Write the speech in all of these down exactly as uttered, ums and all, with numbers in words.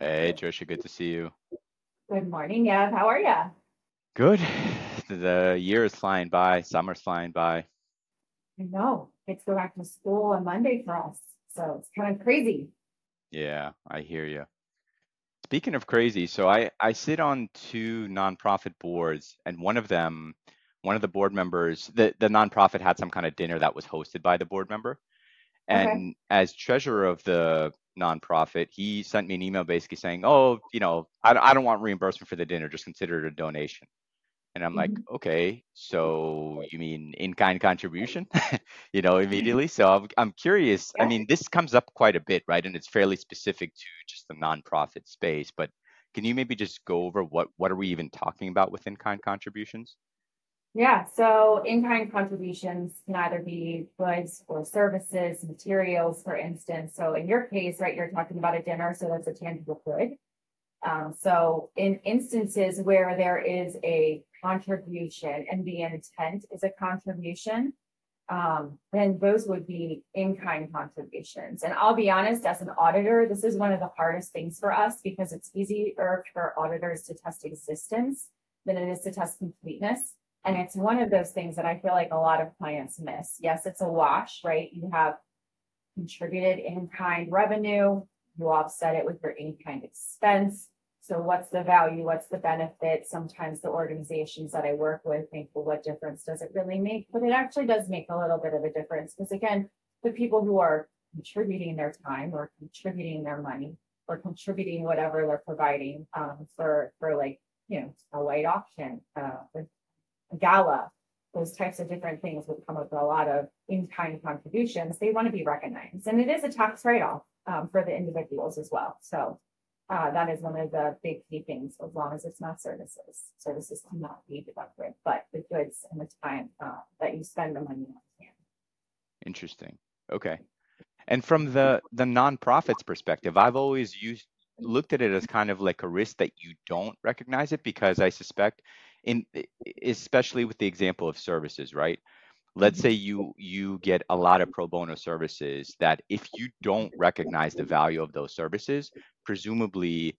Hey, Trisha, good to see you. Good morning, Yev. How are ya? Good. The year is flying by, summer's flying by. I know. Kids go back to school on Monday for us. So it's kind of crazy. Yeah, I hear you. Speaking of crazy, so I I sit on two nonprofit boards, and one of them, one of the board members, the the nonprofit had some kind of dinner that was hosted by the board member, Okay. and as treasurer of the nonprofit, he sent me an email basically saying, "Oh, you know, I don't- I don't want reimbursement for the dinner, just consider it a donation." And I'm like, Mhm. okay, so you mean in-kind contribution? You know, immediately. So I'm I'm curious. I Yeah. mean, this comes up quite a bit, right? And it's fairly specific to just the nonprofit space. But can you maybe just go over what what are we even talking about with in-kind contributions? Yeah. So in-kind contributions can either be goods or services, materials, for instance. So in your case, right, you're talking about a dinner, so that's a tangible good. Um, so in instances where there is a contribution and the intent is a contribution, um, then those would be in-kind contributions. And I'll be honest, as an auditor, this is one of the hardest things for us because it's easier for auditors to test existence than it is to test completeness. And it's one of those things that I feel like a lot of clients miss. Yes, it's a wash, right? You have contributed in-kind revenue, you offset it with your in-kind expense. So what's the value? What's the benefit? Sometimes the organizations that I work with think, well, what difference does it really make? But it actually does make a little bit of a difference because again, the people who are contributing their time or contributing their money or contributing whatever they're providing um, for for like you know a white auction, uh, a gala, those types of different things would come with a lot of in-kind contributions. They want to be recognized, and it is a tax write-off um, for the individuals as well. So uh, that is one of the big key things. As long as it's not services, services cannot be deducted, but the goods and the time uh, that you spend the money on can. Interesting. Okay. And from the the nonprofit's perspective, I've always used looked at it as kind of like a risk that you don't recognize it because I suspect in e- especially with the example of services, right? Let's say Mhm. you you get a lot of pro bono services that if you don't recognize the value of those services, presumably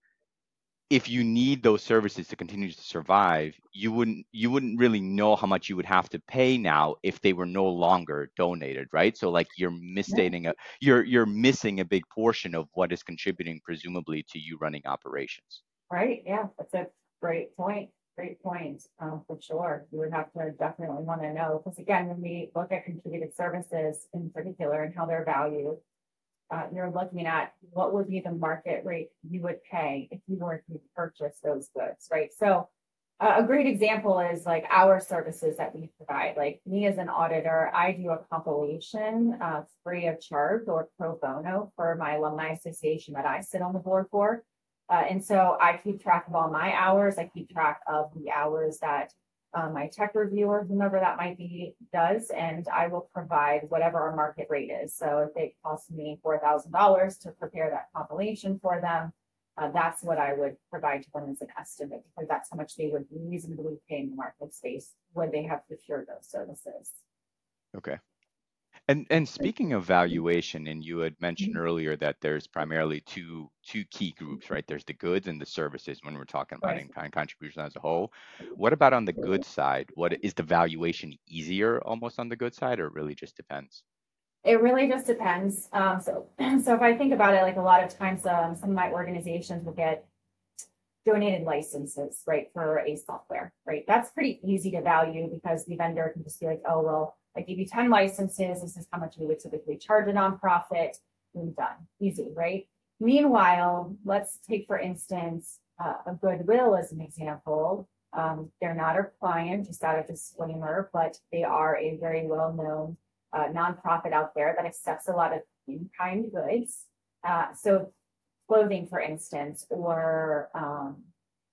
if you need those services to continue to survive, you wouldn't you wouldn't really know how much you would have to pay now if they were no longer donated, right? So like you're Yeah. misstating a you're you're missing a big portion of what is contributing presumably to you running operations. Right. Yeah, that's a great point. Great point, um, for sure. You would have to definitely want to know because again, when we look at contributed services in particular and how they're valued, uh, you're looking at what would be the market rate you would pay if you were to purchase those goods, right? So uh, a great example is like our services that we provide. Like me as an auditor, I do a compilation uh, free of charge or pro bono for my alumni association that I sit on the board for. Uh, and so I keep track of all my hours. I keep track of the hours that uh, my tech reviewer, whomever that might be, does, and I will provide whatever our market rate is. So if it costs me four thousand dollars to prepare that compilation for them, uh, that's what I would provide to them as an estimate because that's how much they would reasonably pay in the market space when they have procured those services. Okay. And and speaking of valuation, and you had mentioned earlier that there's primarily two two key groups, right? There's the goods and the services when we're talking about Right. in-kind contribution as a whole. What about on the good side? What is the valuation easier almost on the good side, or it really just depends? It really just depends. Um, so, so if I think about it, like a lot of times, um, some of my organizations will get donated licenses, right, for a software, right? That's pretty easy to value because the vendor can just be like, oh, well, I give you ten licenses. This is how much we would typically charge a nonprofit. And done. Easy, right? Meanwhile, let's take, for instance, uh, a Goodwill as an example. Um, they're not a client, just out of disclaimer, but they are a very well known uh, nonprofit out there that accepts a lot of in kind goods. Uh, so clothing, for instance, or um,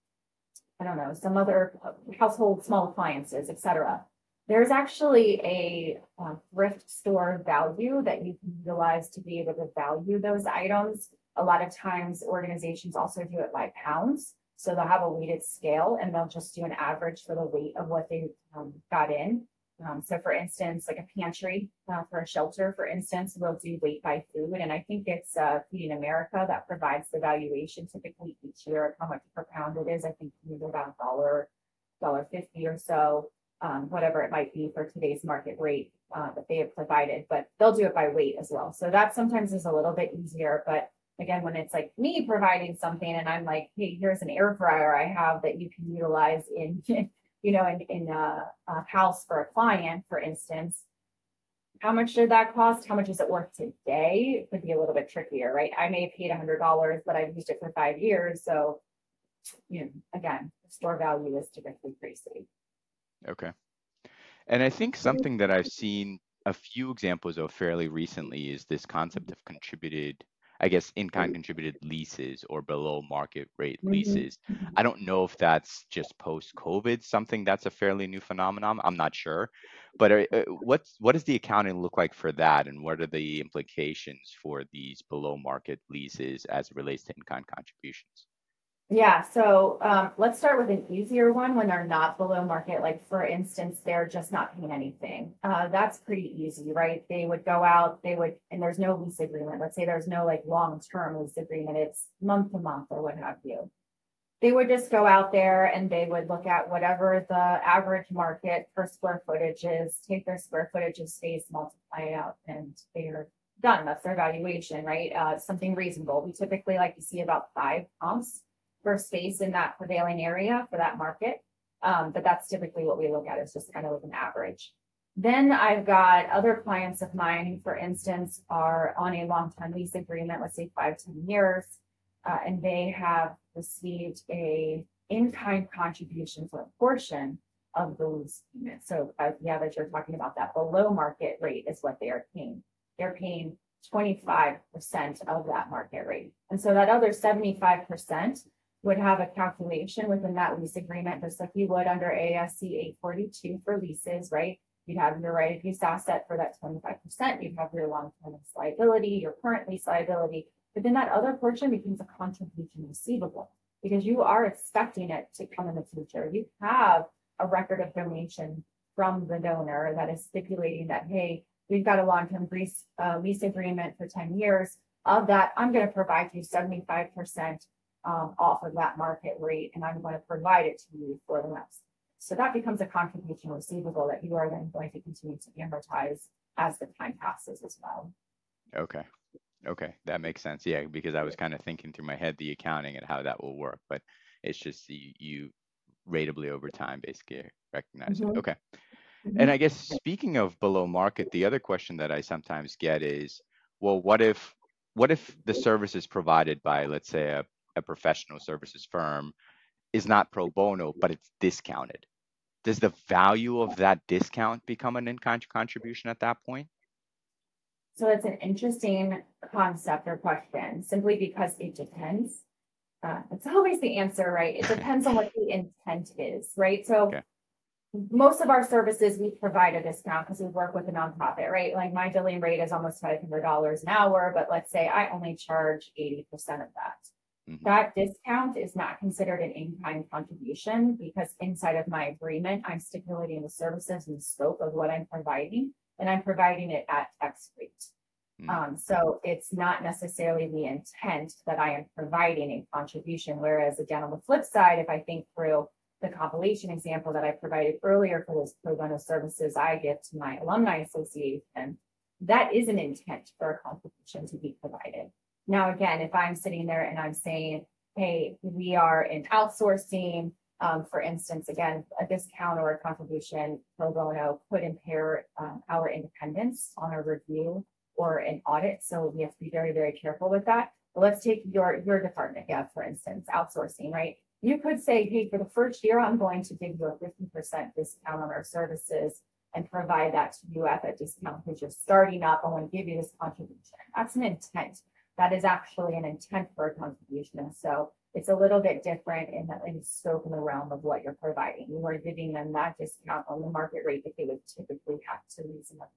I don't know, some other household small appliances, et cetera. There's actually a uh, thrift store value that you can utilize to be able to value those items. A lot of times, organizations also do it by pounds. So they'll have a weighted scale and they'll just do an average for the weight of what they um, got in. Um, so for instance, like a pantry uh, for a shelter, for instance, will do weight by food. And I think it's uh, Feeding America that provides the valuation typically each year of how much per pound it is. I think maybe about a dollar, dollar fifty or so, um, whatever it might be for today's market rate uh, that they have provided, but they'll do it by weight as well. So that sometimes is a little bit easier, but again, when it's like me providing something and I'm like, hey, here's an air fryer I have that you can utilize in, you know, in, in a, a house for a client, for instance, how much did that cost? How much is it worth today? It could be a little bit trickier, right? I may have paid a hundred dollars, but I've used it for five years. So, you know, again, the store value is typically crazy. Okay. And I think something that I've seen a few examples of fairly recently is this concept of contributed, I guess, in-kind contributed leases or below market rate leases. I don't know if that's just post-COVID, something that's a fairly new phenomenon. I'm not sure. But uh, uh, what's what does the accounting look like for that, and what are the implications for these below market leases as it relates to in-kind contributions? Yeah, so um, let's start with an easier one when they're not below market. Like for instance, they're just not paying anything. Uh, that's pretty easy, right? They would go out, they would, and there's no lease agreement. Let's say there's no like long-term lease agreement. It's month to month or what have you. They would just go out there and they would look at whatever the average market per square footage is, take their square footage of space, multiply it out, and they're done. That's their valuation, right? Uh, something reasonable. We typically like to see about five comps for space in that prevailing area for that market. Um, but that's typically what we look at, is just kind of like an average. Then I've got other clients of mine who, for instance, are on a long-term lease agreement, let's say five, ten years, uh, and they have received a in-kind contribution for a portion of the lease payment. So uh, yeah, that you're talking about, that below market rate is what they are paying. They're paying twenty-five percent of that market rate. And so that other seventy-five percent would have a calculation within that lease agreement, just like you would under A S C eight forty-two for leases, right? You'd have your right of use asset for that twenty-five percent. You'd have your long-term lease liability, your current lease liability. But then that other portion becomes a contribution receivable because you are expecting it to come in the future. You have a record of donation from the donor that is stipulating that, hey, we've got a long-term lease, uh, lease agreement for ten years. Of that, I'm going to provide you seventy-five percent um, off of that market rate, and I'm going to provide it to you for the next. So that becomes a contribution receivable that you are then going to continue to amortize as the time passes as well. Okay. Okay, that makes sense. Yeah, because I was kind of thinking through my head the accounting and how that will work, but it's just you, you ratably over time basically recognize it. Mm-hmm. Okay. And Mm-hmm. I guess speaking of below market, the other question that I sometimes get is, well, what if what if the service is provided by, let's say, a, a professional services firm is not pro bono, but it's discounted? Does the value of that discount become an in-kind contribution at that point? So it's an interesting concept or question, simply because it depends. Uh, it's always the answer, right? It depends on what the intent is, right? So Okay. most of our services, we provide a discount because we work with a nonprofit, right? Like my billing rate is almost five hundred dollars an hour, but let's say I only charge eighty percent of that. Mm-hmm. That discount is not considered an in-kind contribution because inside of my agreement, I'm stipulating the services and the scope of what I'm providing, and I'm providing it at X rate. Mm-hmm. Um, so it's not necessarily the intent that I am providing a contribution. Whereas again, on the flip side, if I think through the compilation example that I provided earlier for those pro bono services I give to my alumni association, that is an intent for a contribution to be provided. Now, again, if I'm sitting there and I'm saying, hey, we are in outsourcing, um, for instance, again, a discount or a contribution pro bono could impair um, our independence on a review or an audit. So we have to be very, very careful with that. But let's take your, your department, yeah, for instance, outsourcing, right? You could say, hey, for the first year, I'm going to give you a fifty percent discount on our services and provide that to you at that discount because you're starting up. I want to give you this contribution. That's an intent. That is actually an intent for a contribution. And so it's a little bit different in the, in the scope and the realm of what you're providing. You are giving them that discount on the market rate that they would typically have to lease them.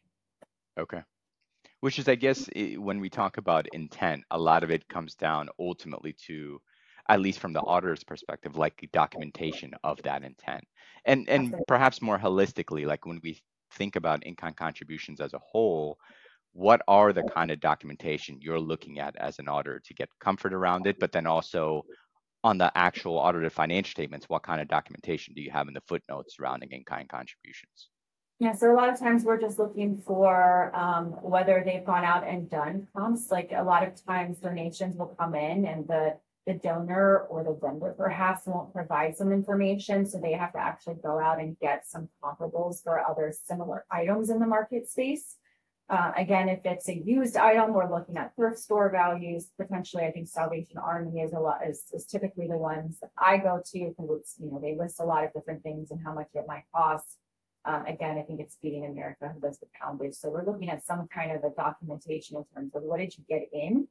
Okay. Which is, I guess, when we talk about intent, a lot of it comes down ultimately to at least from the auditor's perspective, like documentation of that intent. And and Absolutely. perhaps more holistically, like when we think about in-kind contributions as a whole, what are the kind of documentation you're looking at as an auditor to get comfort around it, but then also on the actual audited financial statements, what kind of documentation do you have in the footnotes surrounding in-kind contributions? Yeah, so a lot of times we're just looking for um, whether they've gone out and done comps. Like a lot of times donations will come in and the the donor or the vendor perhaps won't provide some information. So they have to actually go out and get some comparables for other similar items in the market space. Uh, again, if it's a used item, we're looking at thrift store values. Potentially, I think Salvation Army is a lot is, is typically the ones that I go to because it's, you know, they list a lot of different things and how much it might cost. Um, again, I think it's Feeding America who does the poundage. So we're looking at some kind of a documentation in terms of what did you get in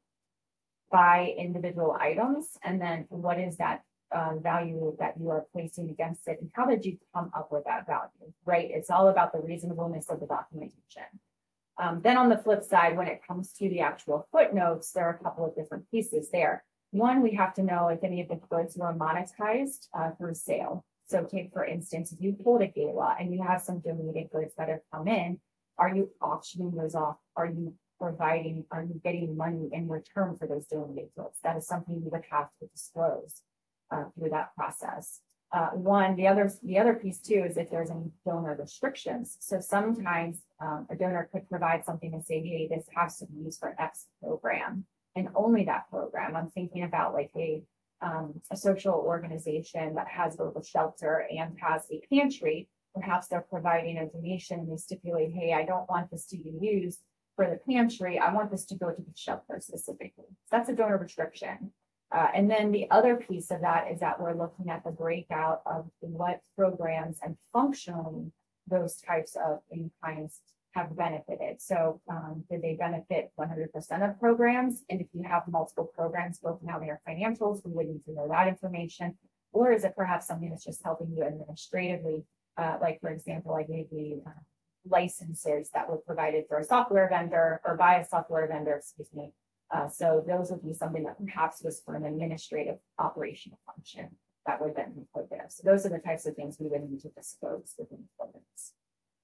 by individual items, and then what is that uh, value that you are placing against it, and how did you come up with that value, right? It's all about the reasonableness of the documentation. Um, then on the flip side, when it comes to the actual footnotes, there are a couple of different pieces there. One, we have to know if any of the goods were monetized uh, through sale. So take, for instance, if you hold a gala and you have some donated goods that have come in, are you auctioning those off? Are you providing, are you getting money in return for those donated goods? That is something you would have to disclose uh, through that process. Uh, one, the other, the other piece too is if there's any donor restrictions. So sometimes um, a donor could provide something and say, hey, this has to be used for X program and only that program. I'm thinking about like a, um, a social organization that has both a shelter and has a pantry. Perhaps they're providing a donation and they stipulate, hey, I don't want this to be used for the pantry. I want this to go to the shelter specifically. So that's a donor restriction. Uh, and then the other piece of that is that we're looking at the breakout of what programs and functionally those types of in-kinds have benefited. So um, did they benefit one hundred percent of programs? And if you have multiple programs broken out in your financials, we would need to know that information. Or is it perhaps something that's just helping you administratively? Uh, like, for example, I gave you uh, licenses that were provided for a software vendor or by a software vendor, excuse me. Uh, so those would be something that perhaps was for an administrative operational function that would then be put there. So those are the types of things we would need to disclose within the limits.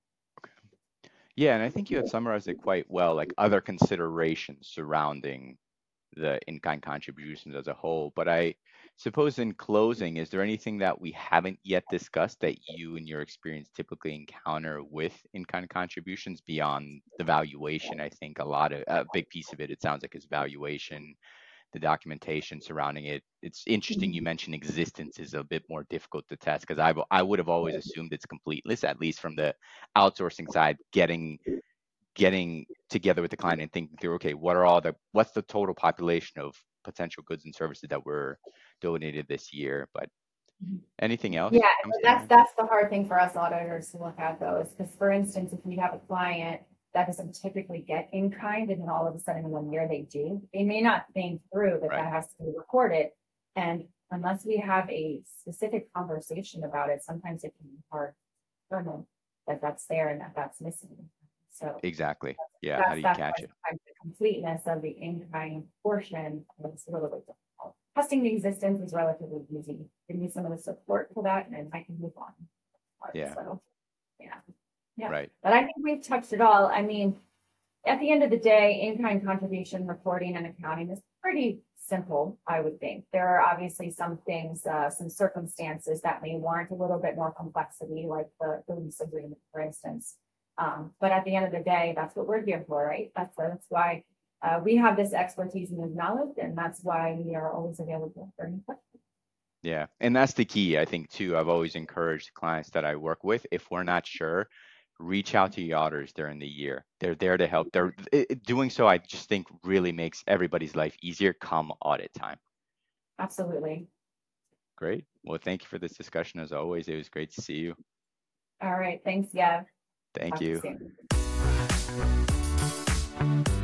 Okay. Yeah, and I think you had summarized it quite well, like other considerations surrounding the in-kind contributions as a whole. But I suppose in closing, is there anything that we haven't yet discussed that you in your experience typically encounter with in-kind contributions beyond the valuation? I think a lot of a big piece of it, it sounds like, is valuation, the documentation surrounding it. It's interesting you mentioned existence is a bit more difficult to test because I, I would have always assumed it's completeness, at least from the outsourcing side, getting getting together with the client and thinking through, okay, what are all the, what's the total population of potential goods and services that were donated this year? But anything else? Yeah, that's that's the hard thing for us auditors to look at though, is because for instance, if you have a client that doesn't typically get in kind and then all of a sudden in one year they do, they may not think through that right. That has to be recorded. And unless we have a specific conversation about it, sometimes it can be hard to know that that's there and that that's missing. So exactly, yeah. How do you catch it? The completeness of the in-kind portion is a little bit difficult. Testing the existence is relatively easy. Give me some of the support for that, and I can move on. Yeah. So, yeah. Yeah. Right. But I think we've touched it all. I mean, at the end of the day, in-kind contribution reporting and accounting is pretty simple, I would think. There are obviously some things, uh, some circumstances that may warrant a little bit more complexity, like the, the lease agreement, for instance. Um, but at the end of the day, that's what we're here for, right? That's, that's why uh, we have this expertise and this knowledge, and that's why we are always available for any questions. Yeah, and that's the key, I think, too. I've always encouraged clients that I work with, if we're not sure, reach out to your auditors during the year. They're there to help. They're it, doing so, I just think, really makes everybody's life easier come audit time. Absolutely. Great. Well, thank you for this discussion. As always, it was great to see you. All right. Thanks, Gav. Thank you. you